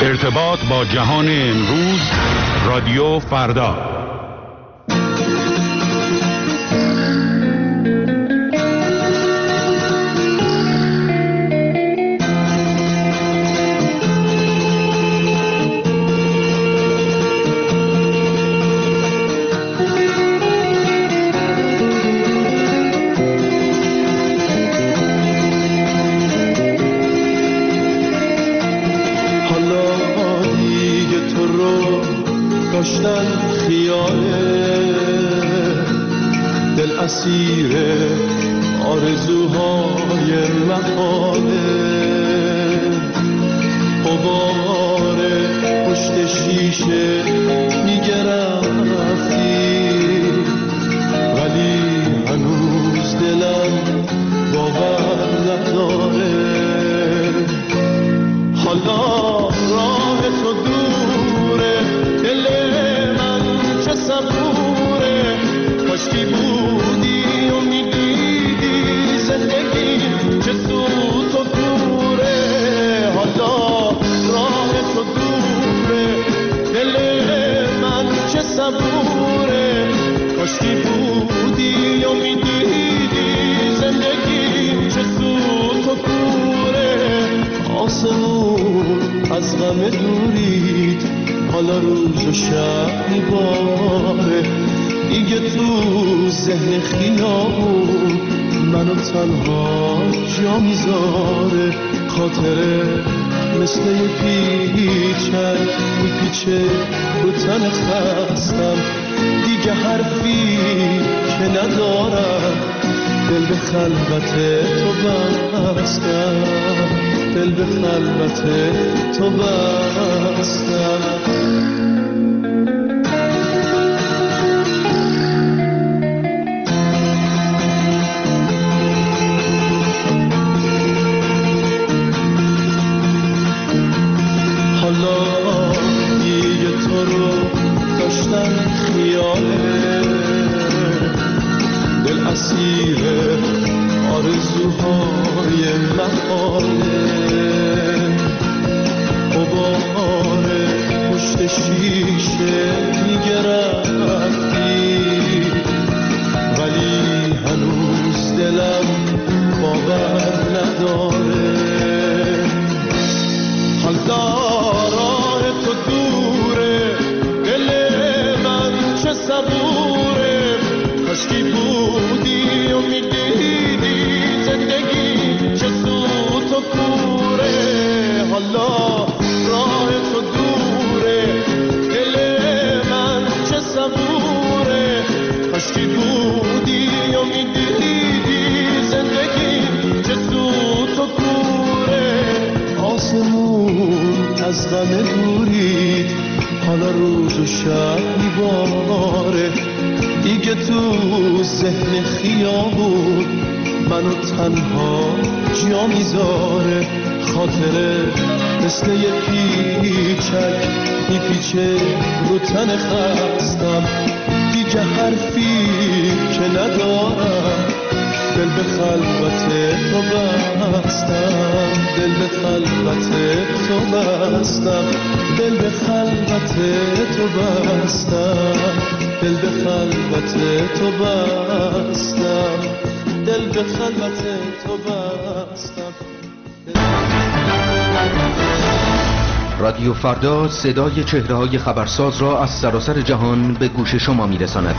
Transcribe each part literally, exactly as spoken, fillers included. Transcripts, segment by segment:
ارتباط با جهان امروز، رادیو فردا. اسیر آرزوهای محاله، غبار پشت شیشه میگرفتی، ولی هنوز دلم باور نداره. حالا راه تو دوره، دل من چه صبوره، کاشکی بودی و میدیدی زندگی چه سوت و کوره. حالا راه تو دوره، دل من چه صبوره، کاشکی بودی و میدیدی زندگی چه سوت و کوره. آسمون از غم دورید، حالا روز و شب میباره، دیگه تو ذهن خیابون منو تنها جا میذاره. خاطره مثل یه پیچک میپیچه رو تن خستم، دیگه حرفی که ندارم، دل به خلوت تو بستم، دل به خلوت تو بستم. اسیر آرزوهای محاله، غبار پشت شیشه میگرفتی، ولی هنوز دلم باور نداره. حالا راه تو دوره، دل من چه صبوره، کاشکی بودی و میدیدی زندگی چه سوت و کوره. حالا راه تو دوره، دل من چه صبوره، کاشکی بودی و میدیدی زندگی چه سوت و کوره. آسمون از غم دورید، حالا روز و شب میباره، دیگه تو ذهن خیابون منو تنها جا میذاره. خاطره مثل یه پیچک میپیچه رو تن خستم، دیگه حرفی که ندارم، دل به خلوت تو بستم، دل به خلوت تو بستم، دل به خلوت تو بستم، دل به خلوت تو بستم، دل به خلوت تو بستم. رادیو فردا صدای چهره‌های خبرساز را از سراسر جهان به گوش شما می‌رساند.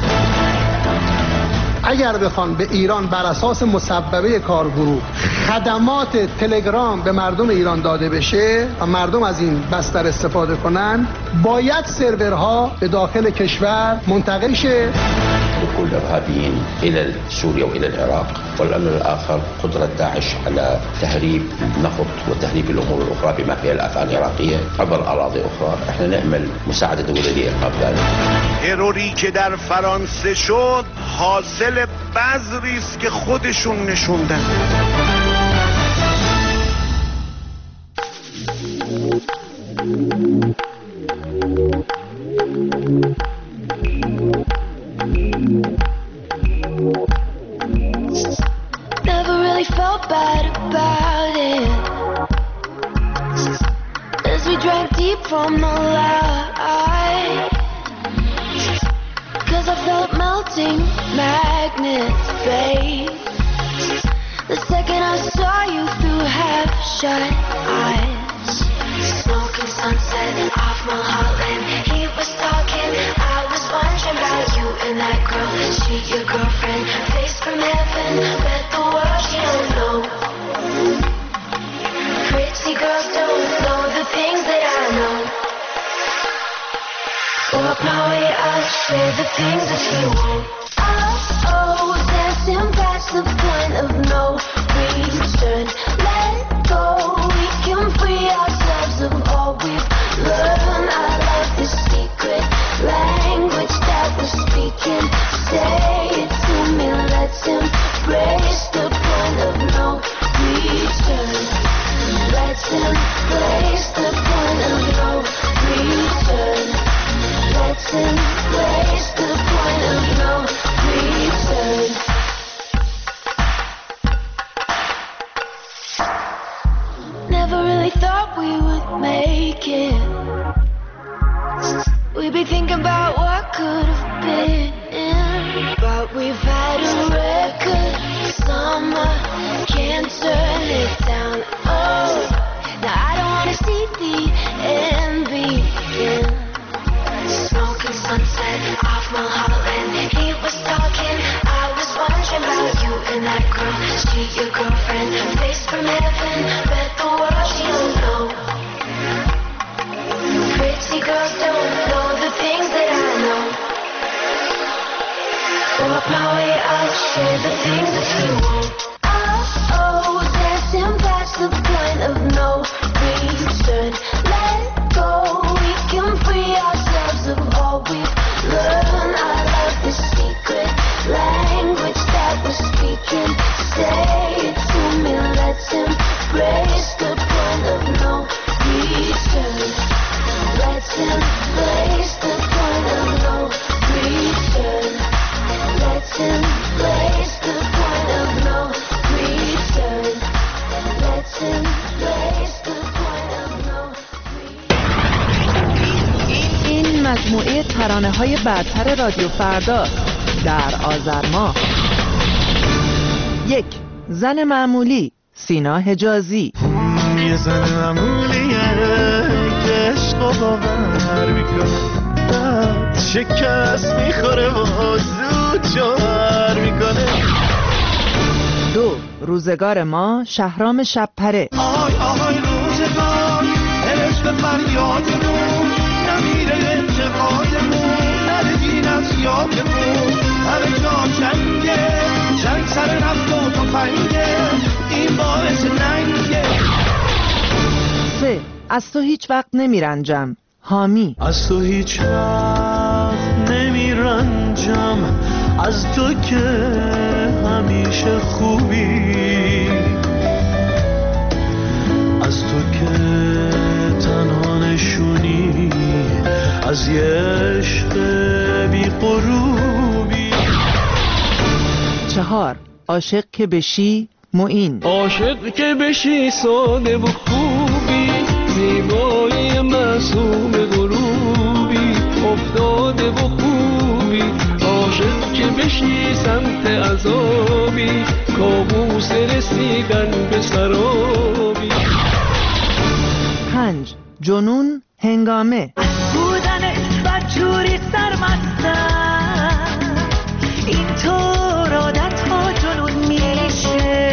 اگر بخوان به ایران بر اساس مسببه کارگروه خدمات تلگرام به مردم ایران داده بشه و مردم از این بستر استفاده کنن، باید سرورها به داخل کشور منتقل شه. دخول الإرهابيين إلى سوريا وإلى العراق، والأمر الآخر قدرة داعش على تهريب النفط وتهريب الأمور الأخرى بما فيها الأفعال العراقية عبر أراضي أخرى. احنا نأمل مساعدة دولة لإيقاف ذلك. تروری که در فرانسه شد حاصل بذری است که خودشون نشوندن. Never really felt bad about it, as we drank deep from the light, 'cause I felt melting magnets, babe. The second I saw you through half-shut eyes, smoking sunset off Mulholland. He was talking, I was wondering about you and that girl. She your girlfriend, face from heaven, bet the world she don't know. Pretty girls don't know the things that I know. Walk my way, I'll share the things that you won't. Oh, oh, dancing past the point of no return. Let go, we can free ourselves of all we've learned. I love the secret language that we're speaking. Say it to me, let's embrace the point of no return. Let's embrace the point of no return. Let's embrace the point of no return. Never really thought we would make it. We'd be thinking about what could have been, but we've had a record summer, can't turn it down. Oh, now I don't wanna see the end begin. Smoking sunset off Mulholland. He was talking, I was wondering about you and that girl. She your girlfriend, face from heaven, bet the world she don't know. Pretty girls don't know the things that I know. Walk my way, I'll share the things that you won't. Oh, oh, dancing past the point of no return. Let go, we can free ourselves of all we've learned. I love the secret language that we're speaking. Say it to me, let's embrace the point of no return. Let's embrace the point of no return. Let's embrace the point of no return. Let's embrace the point of no return. این مجموعه ترانه‌های برتر رادیو فردا در آذر ماه. یک، زن معمولی، سینا حجازی. یه زن معمولیه که عشقو باور میکنه، بعد شکست میخوره و زود جوهر میکنه. دو، روزگار ما، شهرام شبپره. آی آی روزگار عشق فریادمون، نمیره انتقادمون، نرگین از یادمون، همه جا جنگه، جنگ سر نفت و تفنگه، این باعث ننگه. سه، از تو هیچ وقت نمیرنجم، حامی. از تو هیچ وقت نمیرنجم، از تو که همیشه خوبی، از تو که تنها نشونی از یه عشق بی غروبی. چهار، عاشق که بشی، معین. عاشق که بشی ساده و خوبی، زیبایی معصوم غروبی، افتاده و خوبی. عاشق که بشی سمت عذابی، کابوس رسیدن به سرابی. پنج، جنون هنگامه. بودنت بدجوری سرمستم، اینطور عادت ها جنون میشه،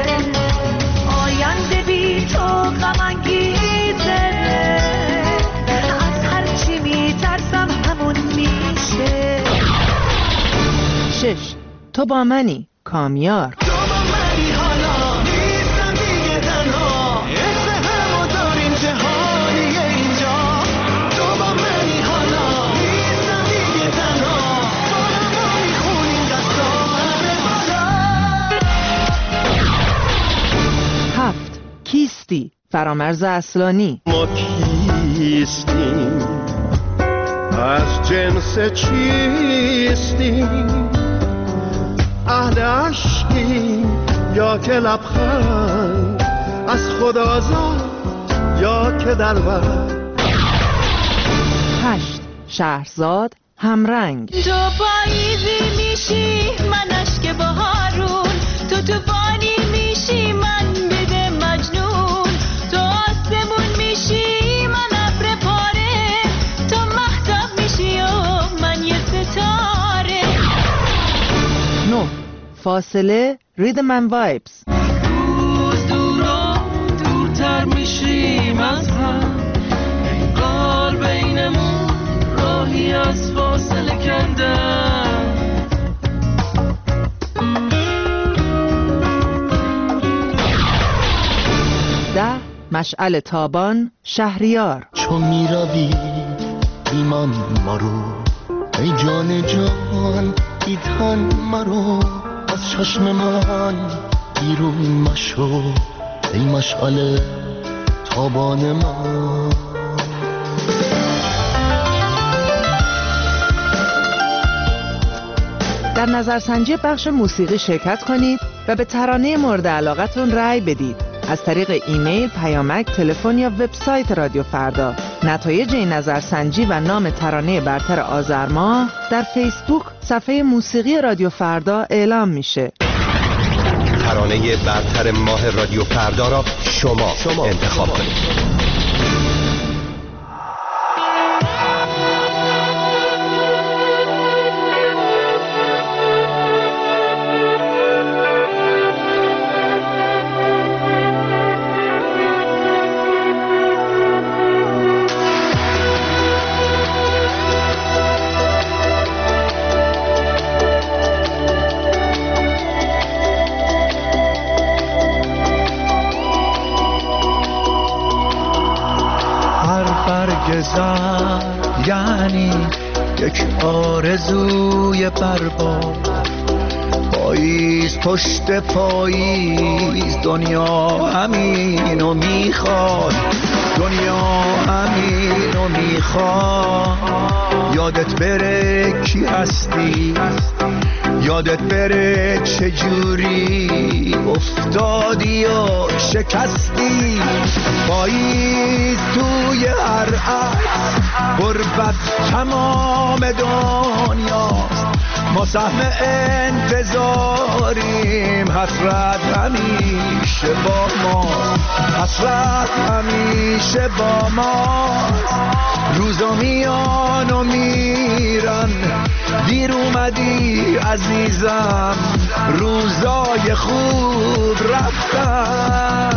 آینده بی تو غم انگیزه، از هرچی میترسم همون میشه. شش، تو با منی، کامیار. کیستی، فرامرز اصلانی. ما کیستیم، از جنس چیستیم، اهل عشقیم یا که لبخند، از خدا زاد یا که در وقت هشت. شهرزاد همرنگ. تو پاییزی میشی من اشک بهارون، تو توفانی میشی من بده مجنون، تو آسمون میشی من ابر پاره، تو مهتاب میشی و من یه ستاره. نه. فاصله ریدم اند وایبز. روز دورا دورتر میشیم از هم، انگار بینمون راهی از فاصله کندم. ده. مشعل تابان شهریار. چون میروی ایمان مرو، ای جان جان ای تن مرو، از چشم من بیرون مشو، ای مشعل تابان من. در نظرسنجی بخش موسیقی شرکت کنید و به ترانه مورد علاقتون رأی بدید. از طریق ایمیل، پیامک، تلفن یا وبسایت رادیو فردا. نتایج این نظرسنجی و نام ترانه برتر آذر ماه در فیسبوک صفحه موسیقی رادیو فردا اعلام میشه. ترانه برتر ماه رادیو فردا را شما, شما انتخاب کنید. زر یعنی یک آرزوی برباد، پاییز پشت پاییز دنیا همینو میخواد، دنیا همینو میخواد. یادت بره کی هستی، یادت بره چجوری افتادی و شکستی. پاییز توی هر عکس غربت تمام دنیاست، ما سهم انتظاریم، حسرت همیشه با ما، حسرت همیشه با ما. روزا میان و میرن، دیر اومدی عزیزم، روزای خوب رفتن.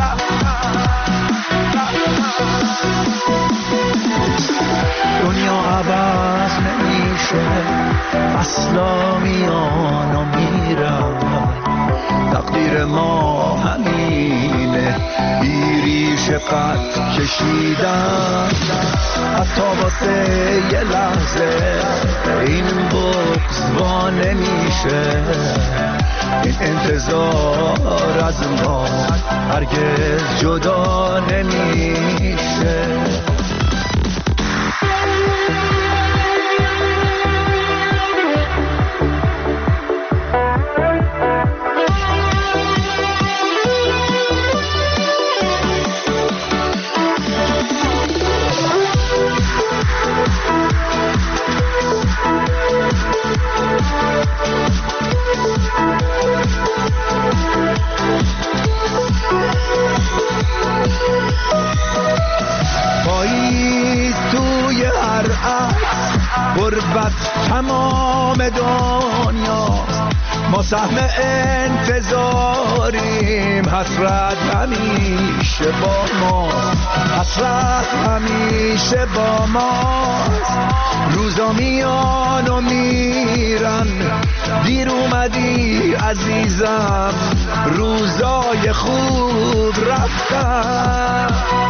دنیا عوض نمیشه، اصلا میان و میرن، تقدیر ما همینه، بیریش قد کشیدن. حتی واسه یه لحظه این بغض وا نمیشه، این انتظار از ما هرگز جدا نمیشه. غربت تمام دنیاست، ما سهم انتظاریم، حسرت همیشه با ما، حسرت همیشه با ما. روزا میان و میرن، دیر اومدی عزیزم، روزای خوب رفتن.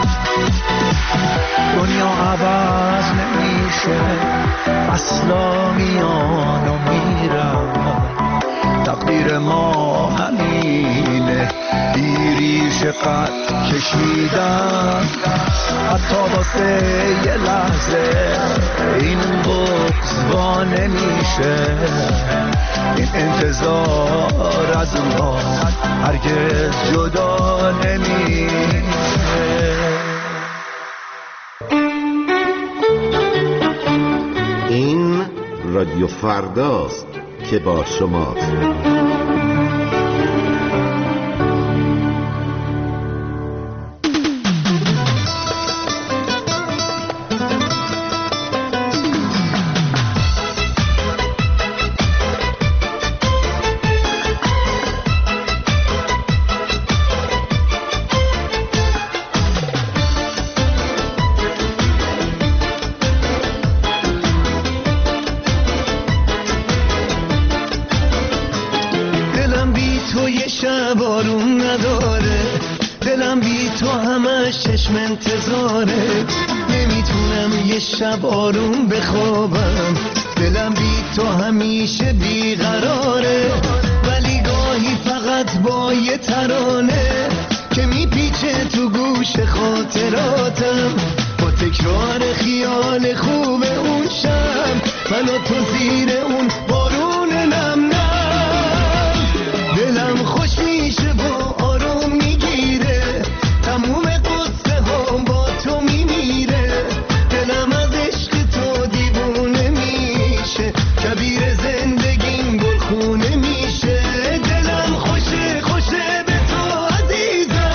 دنیا عوض نمیشه، اصلا میان و میرن، تقدیر ما همینه، بیریش قد کشیدن. حتی واسه یه لحظه این بغض وا نمیشه، این انتظار از ما هرگز جدا نمیشه. رادیو فرداست که با شماست. چشم انتظاره، نمیتونم یه شب آروم بخوابم، دلم بی تو همیشه بیقراره، ولی گاهی فقط با یه ترانه که میپیچه تو گوش خاطراتم، با تکرار خیال خوب اون شب من و تو زیر اون بارون نم نم، دلم خوش میشه و آروم میگیره، تموم قصه ها با تو میمیره، دلم از عشق تو دیوونه میشه، کبیر زندگیم گلخونه میشه، دلم خوشه خوشه به تو عزیزم.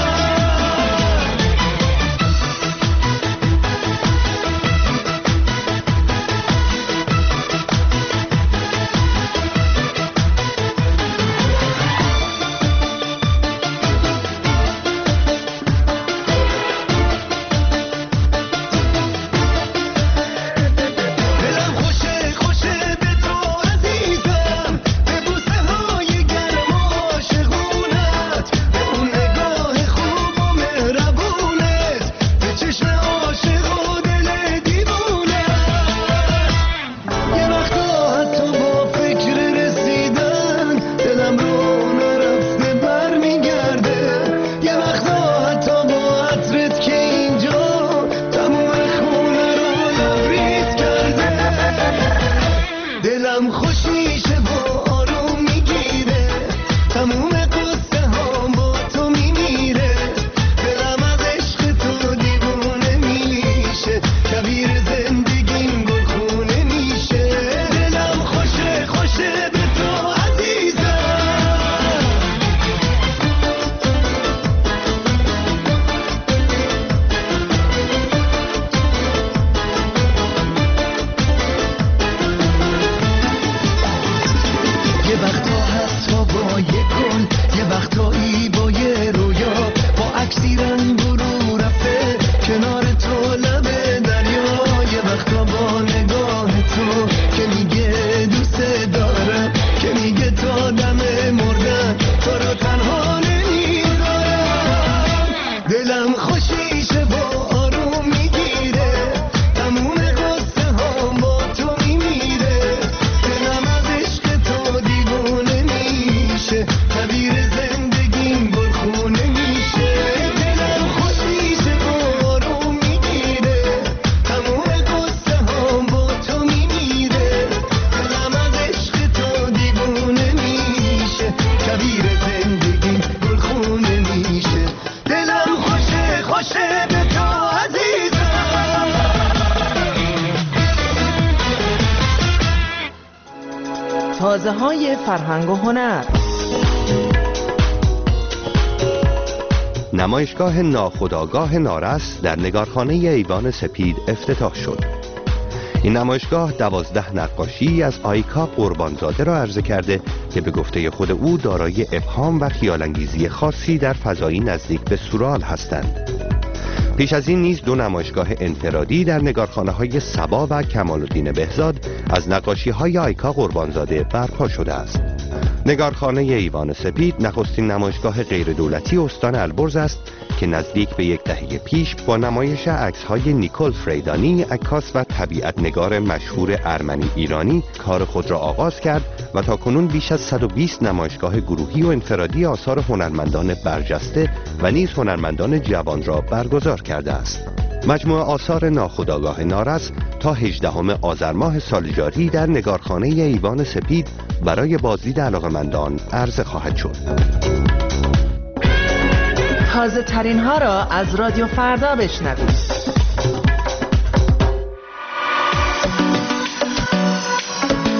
تازه های فرهنگ و هنر. نمایشگاه ناخودآگاه نارس در نگارخانه ایوان سپید افتتاح شد. این نمایشگاه دوازده نقاشی از آیکا قربانزاده را عرضه کرده که به گفته خود او دارای ابهام و خیال‌انگیزی خاصی در فضایی نزدیک به سورئال هستند. پیش از این نیز دو نمایشگاه انفرادی در نگارخانه‌های صبا و کمال‌الدین بهزاد از نقاشی‌های آیکا قربانزاده برپا شده است. نگارخانه ایوان سپید نخستین نمایشگاه غیردولتی استان البرز است که نزدیک به یک دهه پیش با نمایش عکس‌های نیکول فریدانی، عکاس و طبیعت نگار مشهور ارمنی ایرانی کار خود را آغاز کرد و تاکنون بیش از صد و بیست نمایشگاه گروهی و انفرادی آثار هنرمندان برجسته و نیز هنرمندان جوان را برگزار کرده است. مجموعه آثار ناخودآگاه نارس تا هجدهم آذر ماه سال جاری در نگارخانه ایوان سپید برای بازدید علاقه‌مندان عرضه خواهد شد. تازه ترین ها را از رادیو فردا بشنوید.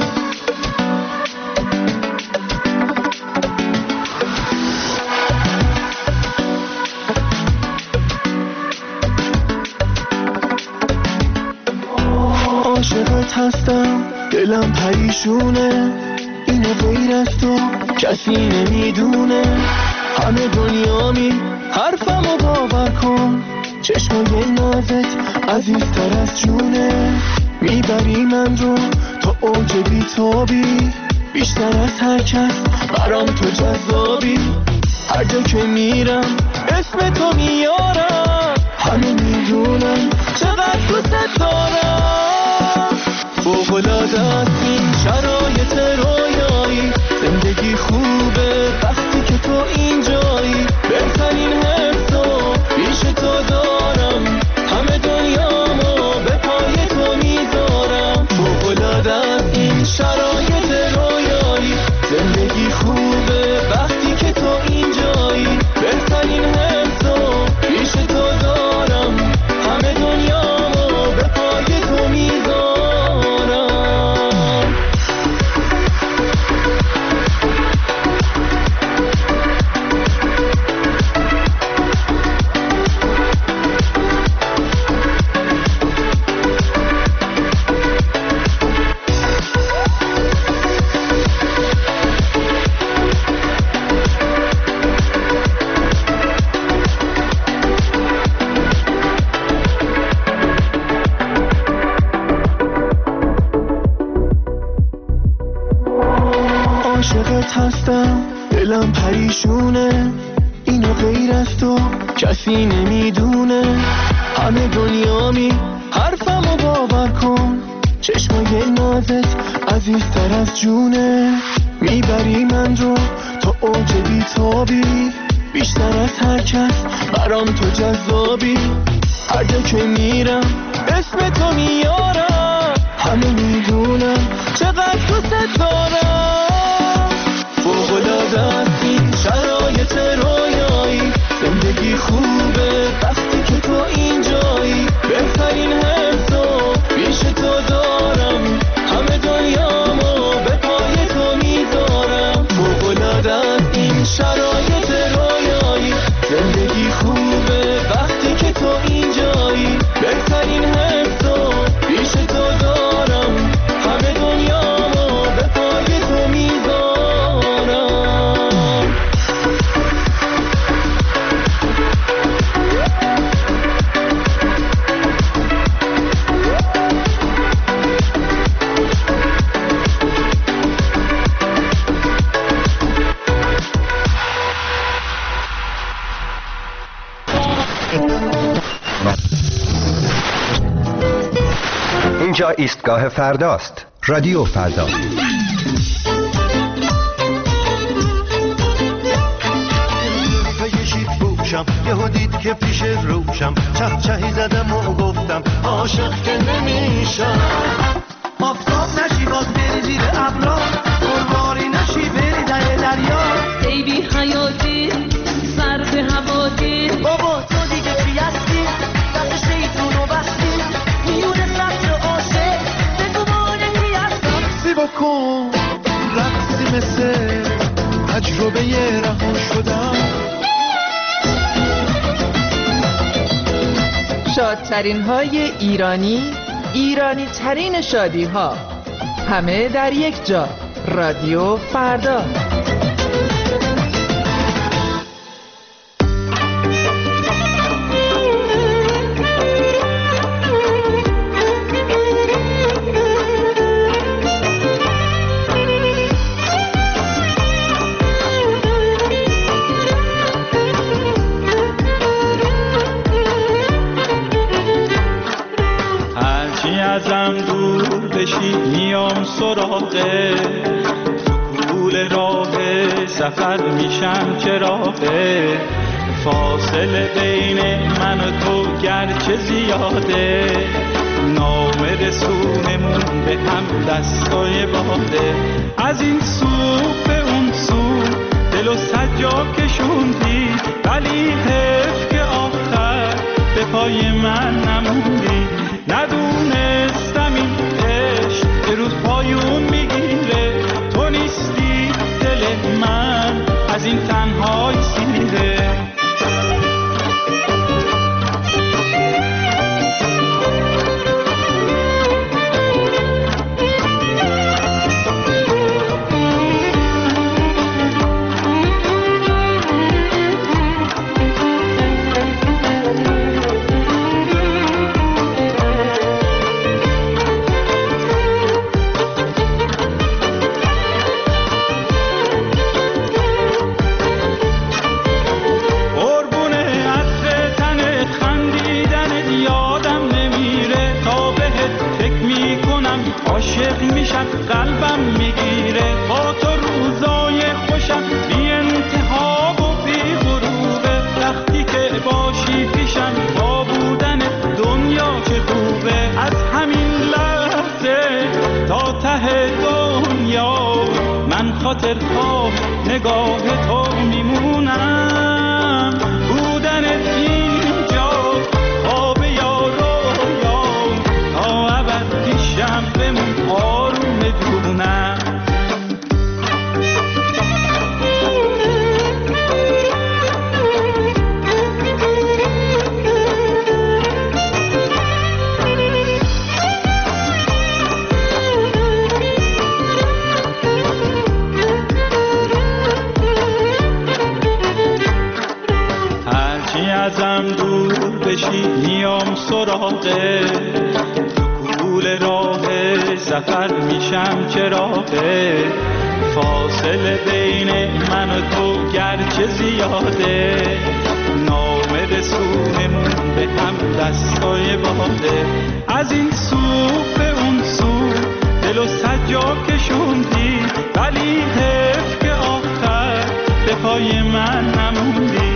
عاشقت هستم دلم پریشونه، اینو غیر از تو کسی نمیدونه. همه دنیامی حرفمو باور کن، چشمای نازت عزیزتر از جونه. میبری من رو تا اوج بیتابی، بیشتر از هر کس برام تو جذابی. هر جا که میرم اسم تو میارم، همه میدونم چقدر دوست دارم. فوق‌العاده است این شرایط رویایی، زندگی خوبه وقتی که تو اینجایی. بهترین حسو پیش تو دارم، همه دنیامو به پای تو میذارم. فوق‌العاده است این شرایط رویایی، زندگی خوبه وقتی که تو اینجایی. بهترین حسو پیش تو دارم، همه دنیامو به پای تو میذارم. عاشقت هستم دلم پریشونه، اینو غیر از تو کسی نمیدونه. همه دنیامی حرفمو باور کن، چشمای نازت عزیزتر از جونه. میبری من رو تا اوج بیتابی، بیشتر از هر کس برام تو جذابی. هر جا که میرم اسم تو میارم، همه میدونم چقدر دوست دارم. فوق‌العاده است این شرایط رویایی، زندگی خوبه وقتی که تو اینجایی. بهترین حسو پیش تو دارم، همه دنیامو به پای تو میذارم. فوق‌العاده است این شرایط رویایی، زندگی خوبه وقتی که تو اینجایی. بهترین حسو پیش تو دارم، همه دنیامو به پای تو میذارم. اینجا ایستگاه فرداست. رادیو فردا. یهو دید که پیش روشم، چه چهی زدم و گفتم عاشق که نمیشم. آفتاب نشی باز بری زیر ابرا، قربانی نشی بری در دریا. ای بی حیاتی سر به هواتی، بابا تو دیگه چی هستی؟ دست شیطونو بستی، میونه سطر عاشق بگو مانه کی هستم. سی بکن رقصی مثل تجربه رها شدم. شادترین های ایرانی، ایرانی ترین شادی ها، همه در یک جا. رادیو فردا. ازم دور بشی میام سراغه، تو کول راه سفر میشم چراغه. فاصله بین من و تو گرچه زیاده، نام رسونمون به هم دستای باده. از این سو به اون سو دل و سجا کشوندی، ولی حیف که آخر به پای من نموندی. ندونستم این عشق یه روز پایون میگیره، تو نیستی دل من از این تنهای سیره. خاطر تا نگاه تو میمونم. بودنت اینجا خواب یا رویا تا ابد پیشم بمون آروم جونم. ازم دور بشی میام سراغه، تو گول راه سفر میشم چراغه. فاصله بین من و تو گرچه زیاده، نامه رسونمون به هم دستای باده. از این سو به اون سو دل و سجا کشوندی، ولی حیف که آخر به پای من نموندی.